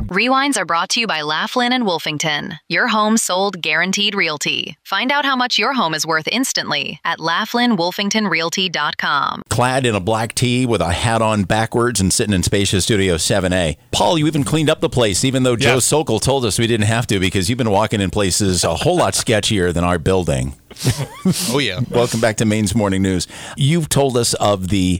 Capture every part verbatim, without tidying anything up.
Rewinds are brought to you by Laughlin and Wolfington. Your home sold guaranteed realty. Find out how much your home is worth instantly at laughlin wolfington realty dot com. Clad in a black tee with a hat on backwards and sitting in Spacious Studio seven A. Paul, you even cleaned up the place, even though Joe Yeah. Sokol told us we didn't have to, because you've been walking in places a whole lot sketchier than our building. Oh, yeah. Welcome back to Maine's Morning News. You've told us of the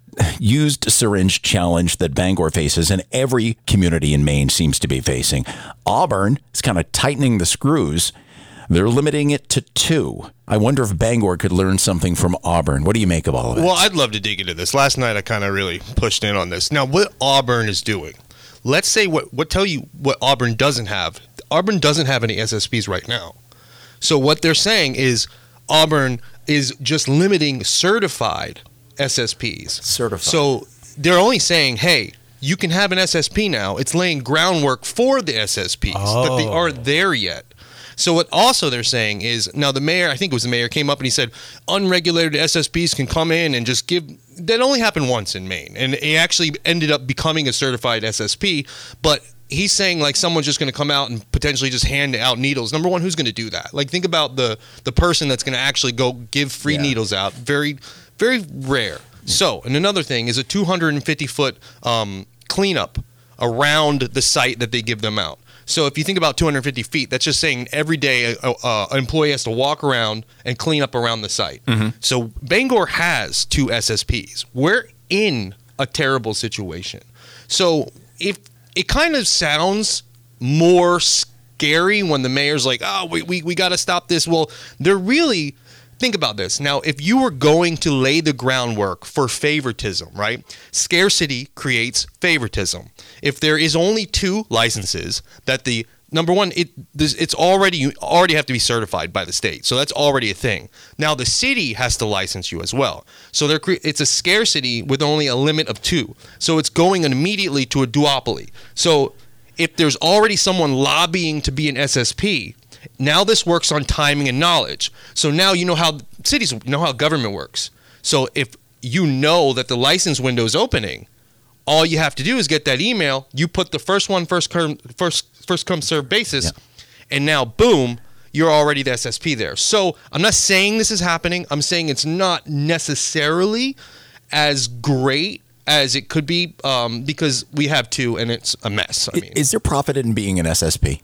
used syringe challenge that Bangor faces, and every community in Maine seems to be facing. Auburn is kind of tightening the screws. They're limiting it to two. I wonder if Bangor could learn something from Auburn. What do you make of all of it? Well, I'd love to dig into this. Last night, I kind of really pushed in on this. Now, what Auburn is doing, let's say what, what tell you what Auburn doesn't have. Auburn doesn't have any S S Ps right now. So what they're saying is Auburn is just limiting certified S S Ps. Certified. So they're only saying, hey, you can have an S S P now. It's laying groundwork for the S S Ps, Oh. but they aren't there yet. So what also they're saying is, now the mayor, I think it was the mayor, came up and he said, unregulated S S Ps can come in and just give, that only happened once in Maine. And it actually ended up becoming a certified S S P, but he's saying like someone's just going to come out and potentially just hand out needles. Number one, who's going to do that? Like think about the the person that's going to actually go give free Yeah. needles out. Very, very rare. So, and another thing is a two hundred fifty foot um, cleanup around the site that they give them out. So if you think about two hundred fifty feet, that's just saying every day a, a, an employee has to walk around and clean up around the site. So Bangor has two S S Ps. We're in a terrible situation. So if it kind of sounds more scary when the mayor's like, oh, we, we, we got to stop this. Well, they're really, think about this. Now, if you were going to lay the groundwork for favoritism, right? Scarcity creates favoritism. If there is only two licenses that the number one, it this, it's already you already have to be certified by the state, so that's already a thing. Now the city has to license you as well, so there cre- it's a scarcity with only a limit of two. So it's going immediately to a duopoly. So if there's already someone lobbying to be an S S P, now this works on timing and knowledge. So now you know how cities know how government works. So if you know that the license window is opening, all you have to do is get that email. You put the first one, first come, first first come serve basis, Yeah. and now boom, you're already the S S P there. So I'm not saying this is happening. I'm saying it's not necessarily as great as it could be um, because we have two, and it's a mess. I mean, Is there profit in being an S S P?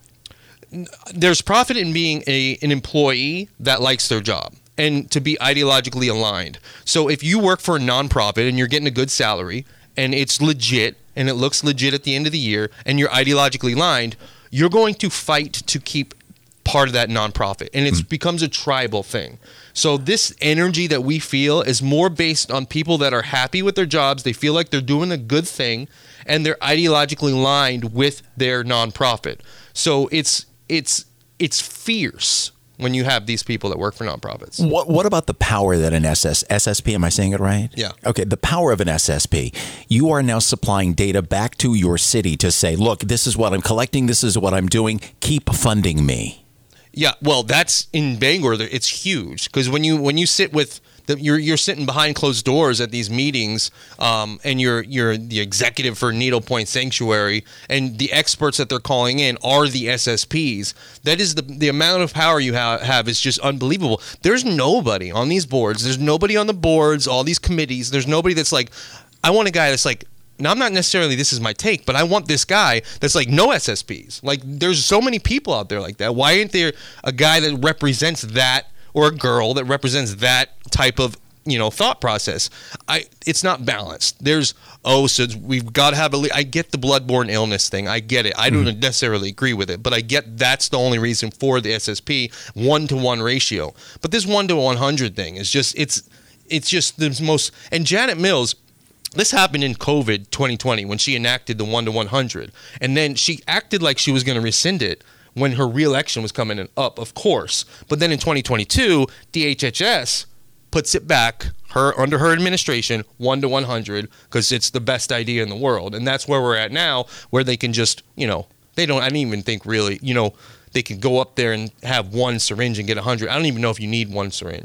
there's profit in being a an employee that likes their job and to be ideologically aligned. So if you work for a nonprofit and you're getting a good salary and it's legit and it looks legit at the end of the year and you're ideologically aligned, you're going to fight to keep part of that nonprofit, and it mm. becomes a tribal thing. So this energy that we feel is more based on people that are happy with their jobs, they feel like they're doing a good thing, and they're ideologically aligned with their nonprofit. So it's it's it's fierce when you have these people that work for nonprofits. What What about the power that an S S, S S P, am I saying it right? Yeah. Okay, the power of an S S P. You are now supplying data back to your city to say, look, this is what I'm collecting, this is what I'm doing, keep funding me. Yeah, well, that's in Bangor. It's huge because when you when you sit with the, you're you're sitting behind closed doors at these meetings, um, and you're you're the executive for Needle Point Sanctuary, and the experts that they're calling in are the S S Ps. That is the the amount of power you have, have is just unbelievable. There's nobody on these boards. There's nobody on the boards. All these committees. There's nobody that's like, I want a guy that's like. Now, I'm not necessarily, this is my take, but I want this guy that's like no S S Ps. Like, there's so many people out there like that. Why isn't there a guy that represents that, or a girl that represents that type of, you know, thought process? I It's not balanced. There's, oh, so we've got to have a, I get the bloodborne illness thing. I get it. I don't mm-hmm. necessarily agree with it, but I get that's the only reason for the S S P one-to-one ratio. But this one to one hundred thing is just, it's, it's just the most, and Janet Mills, this happened in COVID twenty twenty when she enacted the one to one hundred. And then she acted like she was going to rescind it when her reelection was coming in up, of course. But then in twenty twenty-two, D H H S puts it back her under her administration, one to one hundred, because it's the best idea in the world. And that's where we're at now, where they can just, you know, they don't, I don't even think really, you know, they can go up there and have one syringe and get one hundred. I don't even know if you need one syringe. I'm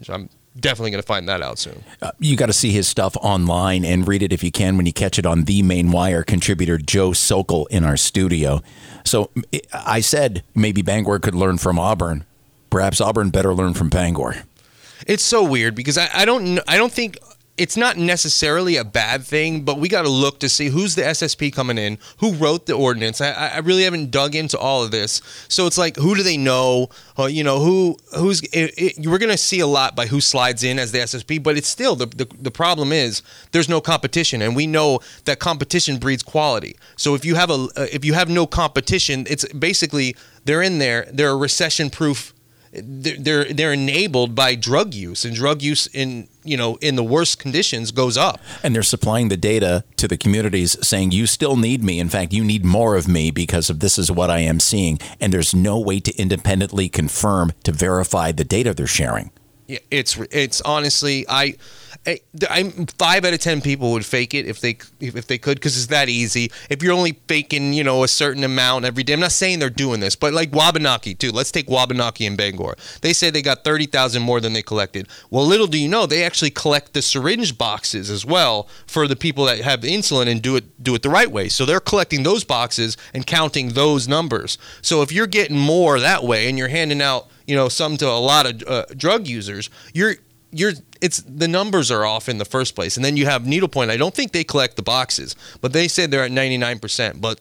definitely going to find that out soon. Uh, you got to see his stuff online and read it if you can when you catch it on The Main Wire. Contributor Joe Sokol in our studio. So I said maybe Bangor could learn from Auburn. Perhaps Auburn better learn from Bangor. It's so weird because I, I don't I don't think it's not necessarily a bad thing, but we got to look to see who's the S S P coming in, who wrote the ordinance. I, I really haven't dug into all of this, so it's like, who do they know? Uh, you know, who who's? It, it, we're gonna see a lot by who slides in as the S S P, but it's still the, the the problem is there's no competition, and we know that competition breeds quality. So if you have a uh, if you have no competition, it's basically they're in there. They're a recession-proof. They're they're enabled by drug use, and drug use in you know in the worst conditions goes up. And they're supplying the data to the communities, saying you still need me. In fact, you need more of me because of this is what I am seeing. And there's no way to independently confirm to verify the data they're sharing. Yeah, it's it's honestly I. I, I'm five out of ten people would fake it if they if they could because it's that easy. If you're only faking, you know, a certain amount every day. I'm not saying they're doing this, but like Wabanaki too. Let's take Wabanaki and Bangor. They say they got thirty thousand more than they collected. Well, little do you know, they actually collect the syringe boxes as well for the people that have insulin and do it do it the right way. So they're collecting those boxes and counting those numbers. So if you're getting more that way and you're handing out, you know, some to a lot of uh, drug users, you're You're it's the numbers are off in the first place. And then you have Needlepoint. I don't think they collect the boxes, but they said they're at ninety-nine percent. But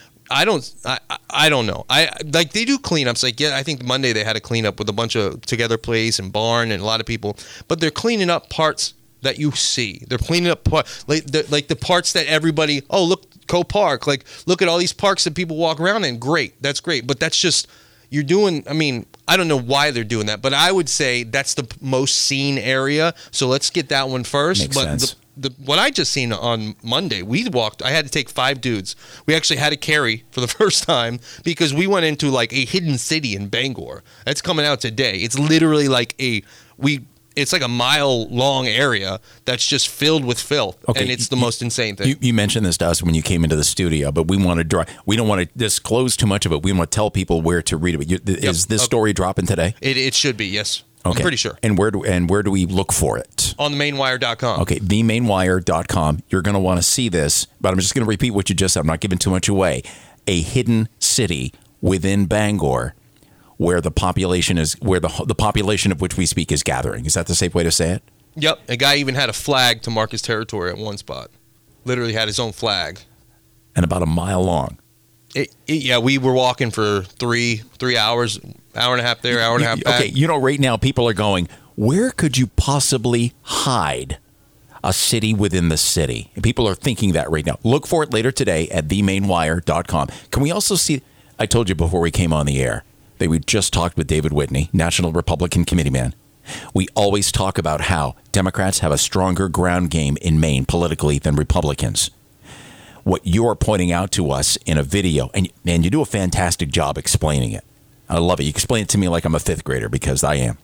I don't I, I don't know. I like they do cleanups. Like yeah, I think Monday they had a cleanup with a bunch of Together Place and Barn and a lot of people. But they're cleaning up parts that you see. They're cleaning up part, like the, like the parts that everybody, oh, look, Co Park. Like look at all these parks that people walk around in. Great. That's great. But that's just You're doing, I mean, I don't know why they're doing that, but I would say that's the most seen area. So let's get that one first. Makes but sense. The, the, what I just seen on Monday, we walked, I had to take five dudes. We actually had to carry for the first time because we went into like a hidden city in Bangor. That's coming out today. It's literally like a, we, it's like a mile long area that's just filled with filth. Okay, and it's the you, most insane thing. You, you mentioned this to us when you came into the studio, but we want to draw, we don't want to disclose too much of it. We want to tell people where to read it. You, is Yep. this Okay. story dropping today? It, it should be, yes. Okay. I'm pretty sure. And where do and where do we look for it? On the main wire dot com. Okay, the main wire dot com. You're going to want to see this, but I'm just going to repeat what you just said. I'm not giving too much away. A hidden city within Bangor where the population is where the the population of which we speak is gathering. Is that the safe way to say it? Yep. A guy even had a flag to mark his territory at one spot. Literally had his own flag. And about a mile long. It, it, yeah, we were walking for three three hours, hour and a half there, hour and a half back. Okay, you know, right now people are going, where could you possibly hide a city within the city? And people are thinking that right now. Look for it later today at the main wire dot com. Can we also see, I told you before we came on the air, that we just talked with David Whitney, National Republican Committee man. We always talk about how Democrats have a stronger ground game in Maine politically than Republicans. What you're pointing out to us in a video, and man, you do a fantastic job explaining it. I love it. You explain it to me like I'm a fifth grader because I am.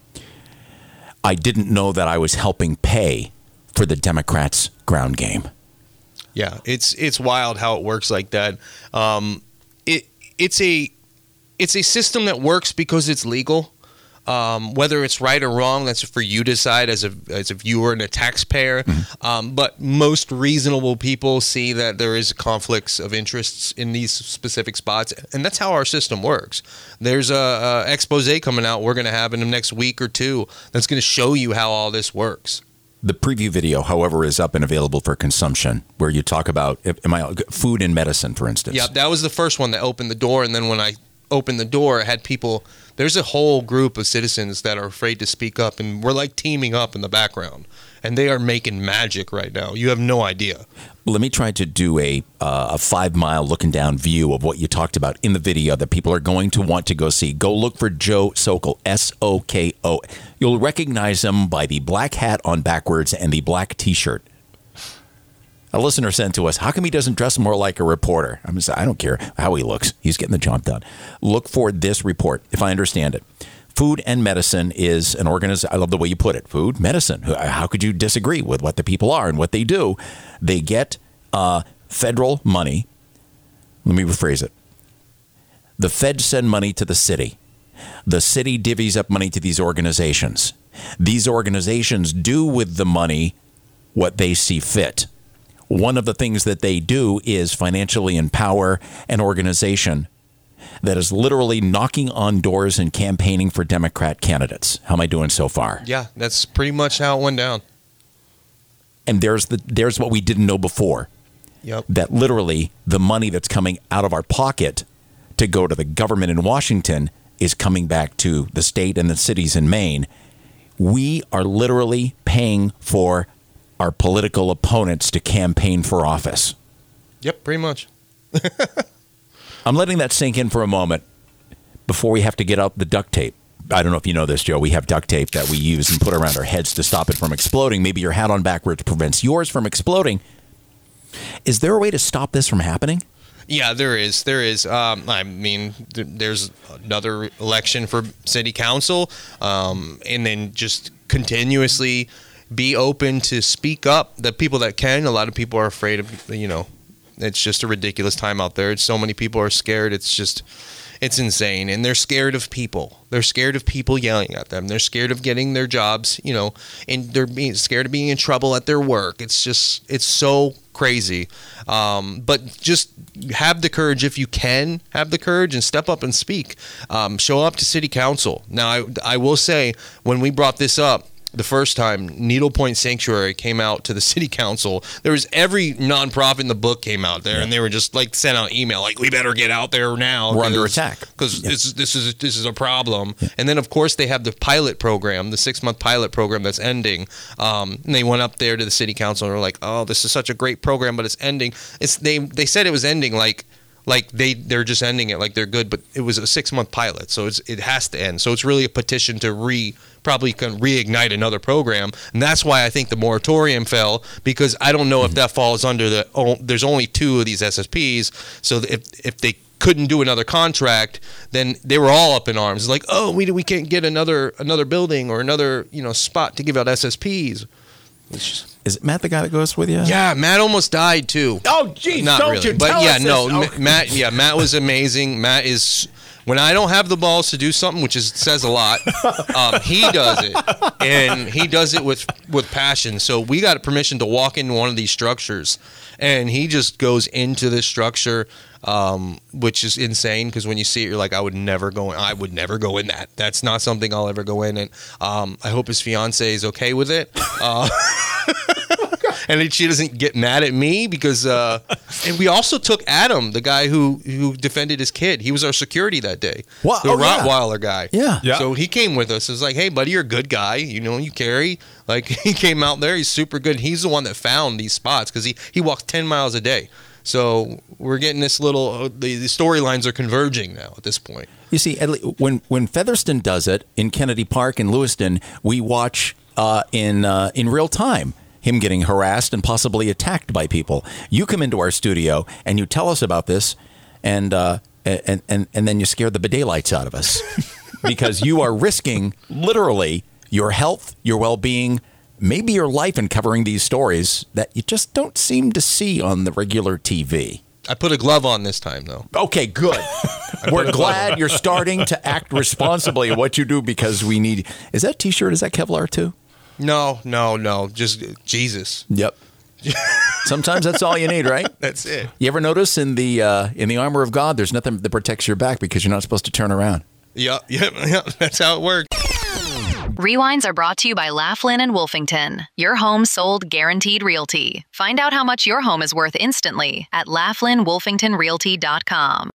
I didn't know that I was helping pay for the Democrats' ground game. Yeah, it's it's wild how it works like that. Um, it it's a it's a system that works because it's legal. Um, whether it's right or wrong, that's for you to decide as a as a viewer and a taxpayer. Mm-hmm. Um, but most reasonable people see that there is conflicts of interests in these specific spots, and that's how our system works. There's a, a expose coming out we're going to have in the next week or two that's going to show you how all this works. The preview video, however, is up and available for consumption, where you talk about am I, food and medicine, for instance. Yeah, that was the first one that opened the door, and then when I opened the door, it had people. There's a whole group of citizens that are afraid to speak up, and we're like teaming up in the background, and they are making magic right now. You have no idea. Let me try to do a uh, a five mile looking down view of what you talked about in the video that people are going to want to go see. Go look for Joe Sokol, S O K O. You'll recognize him by the black hat on backwards and the black T-shirt. A listener sent to us, how come he doesn't dress more like a reporter? I'm just, I don't care how he looks. He's getting the job done. Look for this report, if I understand it. Food and Medicine is an organization. I love the way you put it. Food, medicine. How could you disagree with what the people are and what they do? They get uh, federal money. Let me rephrase it. The feds send money to the city. The city divvies up money to these organizations. These organizations do with the money what they see fit. One of the things that they do is financially empower an organization that is literally knocking on doors and campaigning for Democrat candidates. How am I doing so far? Yeah, that's pretty much how it went down. And there's the there's what we didn't know before. Yep. That literally the money that's coming out of our pocket to go to the government in Washington is coming back to the state and the cities in Maine. We are literally paying for our political opponents to campaign for office. Yep, pretty much. I'm letting that sink in for a moment before we have to get out the duct tape. I don't know if you know this, Joe. We have duct tape that we use and put around our heads to stop it from exploding. Maybe your hat on backwards prevents yours from exploding. Is there a way to stop this from happening? Yeah, there is. There is. Um, I mean, th- there's another election for city council, um, and then just continuously be open to speak up. The people that can, a lot of people are afraid of, you know, it's just a ridiculous time out there. It's so many people are scared. It's just, it's insane. And they're scared of people. They're scared of people yelling at them. They're scared of getting their jobs, you know, and they're being scared of being in trouble at their work. It's just, it's so crazy. Um, but just have the courage, if you can have the courage, and step up and speak. Um, show up to city council. Now, I, I will say, when we brought this up the first time, Needle Point Sanctuary came out to the city council. There was every nonprofit in the book came out there, yeah. and they were just like sent out email like, we better get out there now. We're under attack because yeah. this, this is this is a problem. Yeah. And then of course they have the pilot program, the six month pilot program that's ending. Um, and they went up there to the city council and were like, oh, this is such a great program, but it's ending. It's they they said it was ending like. Like they, they're just ending it like they're good, but it was a six-month pilot, so it's, it has to end. So it's really a petition to re probably can reignite another program, and that's why I think the moratorium fell, because I don't know mm-hmm. if that falls under the. Oh, there's only two of these S S Ps, so if if they couldn't do another contract, then they were all up in arms. It's like, oh, we we can't get another another building or another you know spot to give out S S Ps. Just, Is it Matt the guy that goes with you? Yeah, Matt almost died too. Oh, geez, not don't really. you But tell yeah, us no, this. Oh. Matt. Yeah, Matt was amazing. Matt is when I don't have the balls to do something, which is says a lot. Um, he does it, and he does it with with passion. So we got permission to walk into one of these structures, and he just goes into this structure. Um, which is insane because when you see it, you're like, I would never go in. I would never go in that. That's not something I'll ever go in. And um, I hope his fiance is okay with it. Uh, and she doesn't get mad at me because. Uh, and we also took Adam, the guy who who defended his kid. He was our security that day. What? The Oh, Rottweiler yeah. guy. Yeah. Yeah. So he came with us. It was like, hey, buddy, you're a good guy. You know, you carry. Like he came out there. He's super good. He's the one that found these spots because he he walks ten miles a day. So we're getting this little, uh, the, the storylines are converging now at this point. You see, at le- when when Featherston does it in Kennedy Park in Lewiston, we watch uh, in uh, in real time him getting harassed and possibly attacked by people. You come into our studio and you tell us about this, and uh, and and and then you scare the daylights out of us because you are risking literally your health, your well-being, maybe your life in covering these stories that you just don't seem to see on the regular T V. I put a glove on this time, though. Okay, good. We're glad you're starting to act responsibly at what you do because we need... Is that T-shirt, is that Kevlar too? No, no, no. Just Jesus. Yep. Sometimes that's all you need, right? That's it. You ever notice in the uh, in the armor of God, there's nothing that protects your back because you're not supposed to turn around? Yep, yep, yep. That's how it works. Rewinds are brought to you by Laughlin and Wolfington, your home sold guaranteed realty. Find out how much your home is worth instantly at laughlin wolfington realty dot com.